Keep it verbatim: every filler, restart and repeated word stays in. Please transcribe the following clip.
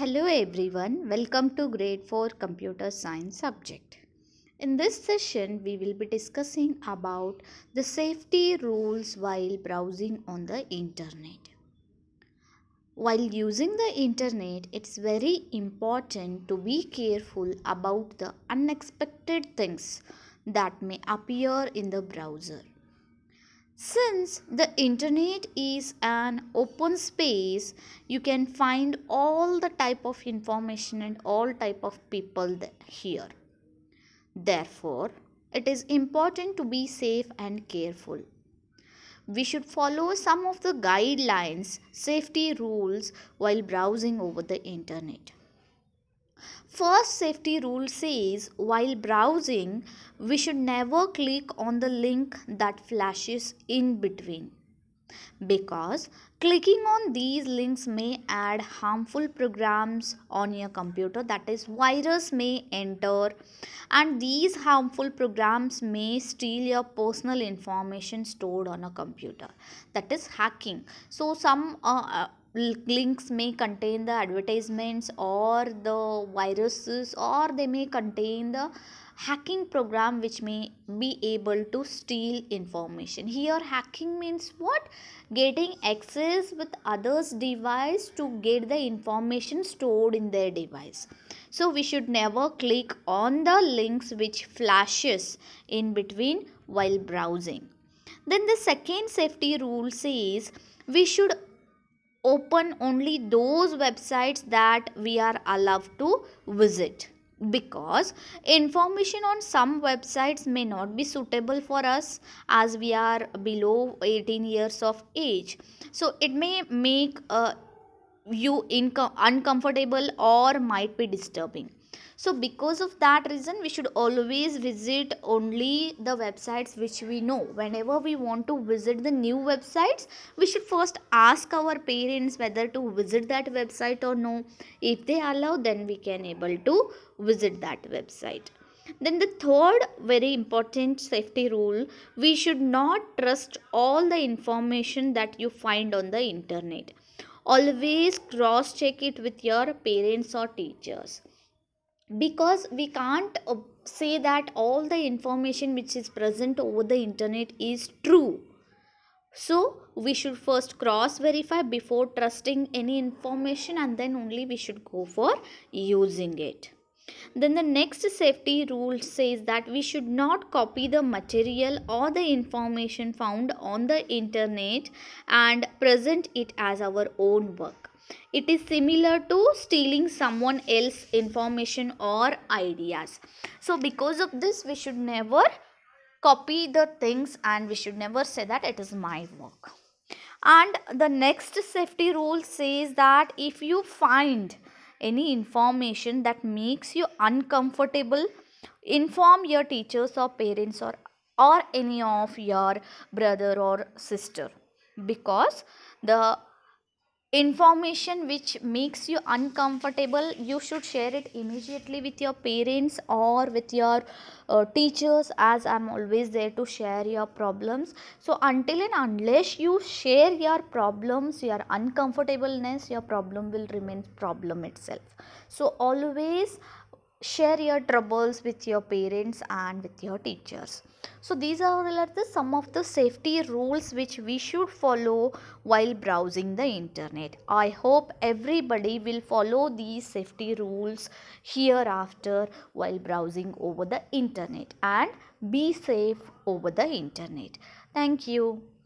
Hello everyone, welcome to grade four computer science subject. In this session we will be discussing about the safety rules while browsing on the internet. While using the internet, it's very important to be careful about the unexpected things that may appear in the browser. Since the internet is an open space, you can find all the type of information and all type of people here. Therefore, it is important to be safe and careful. We should follow some of the guidelines, safety rules while browsing over the internet. First safety rule says while browsing, we should never click on the link that flashes in between, because clicking on these links may add harmful programs on your computer, that is virus may enter, and these harmful programs may steal your personal information stored on a computer, that is hacking. So some uh, uh, links may contain the advertisements or the viruses, or they may contain the hacking program which may be able to steal information. Here hacking means what? Getting access with others device to get the information stored in their device. So we should never click on the links which flashes in between while browsing. Then the second safety rule says we should open only those websites that we are allowed to visit, because information on some websites may not be suitable for us as we are below eighteen years of age. So it may make uh, you inco- uncomfortable or might be disturbing. So because of that reason, we should always visit only the websites which we know. Whenever we want to visit the new websites, we should first ask our parents whether to visit that website or no. If they allow, then we can able to visit that website. Then the third very important safety rule, we should not trust all the information that you find on the internet. Always cross check it with your parents or teachers, because we can't uh, say that all the information which is present over the internet is true. So we should first cross verify before trusting any information, and then only we should go for using it. Then the next safety rule says that we should not copy the material or the information found on the internet and present it as our own work. It is similar to stealing someone else's information or ideas. So because of this, we should never copy the things and we should never say that it is my work. And the next safety rule says that if you find any information that makes you uncomfortable, inform your teachers or parents, or or any of your brother or sister, because the information which makes you uncomfortable, you should share it immediately with your parents or with your uh, teachers, as I'm always there to share your problems. So until and unless you share your problems, your uncomfortableness, your problem will remain problem itself. So always share your troubles with your parents and with your teachers. So these are all the some of the safety rules which we should follow while browsing the internet. I hope everybody will follow these safety rules hereafter while browsing over the internet and be safe over the internet. Thank you.